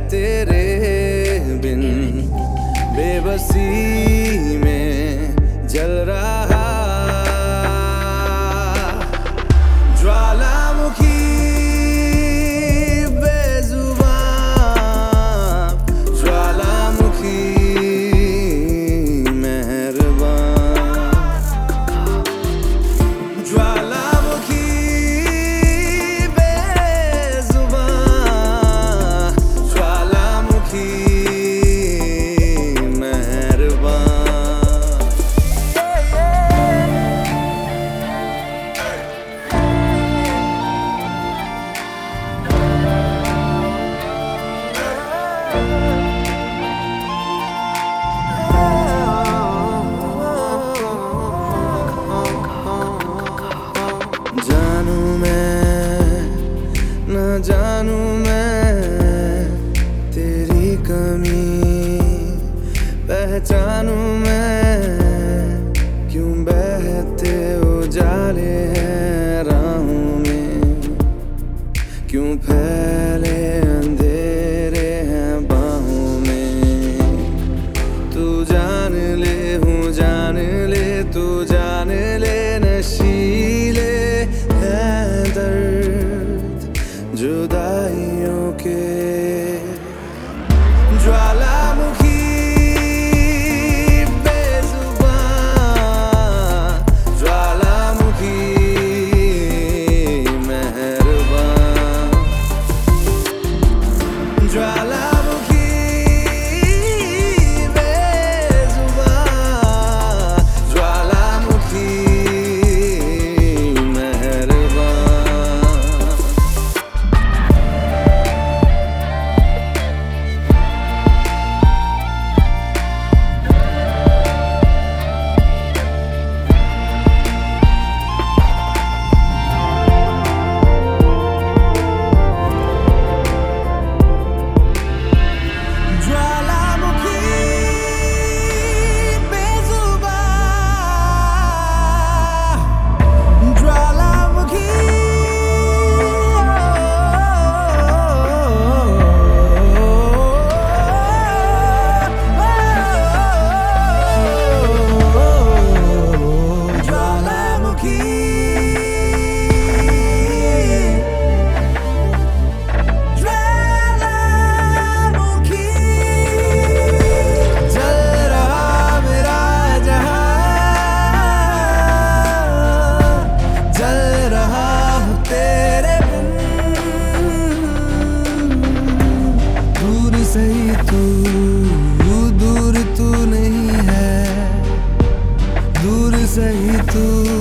तेरे बिन बेबसी में जल रहा ज्वालामुखी बेजुबान ज्वालामुखी मेहरबान ज्वालामुखी बेजुबान ज्वालामुखी जानू मैं तेरी कमी पहचानू मैं क्यों बहते उजाले हैं राहों में क्यों फैले अंधेरे हैं बाहों में तू जान ले हूँ जान ले तू जान ले नशीले हैं दर्द जुदाइयों के ज्वालामुखी बेजुबान ज्वालामुखी मेहरबान ज्वालामुखी बेजुबान ज्वालामुखी दूर तू नहीं है दूर सही तू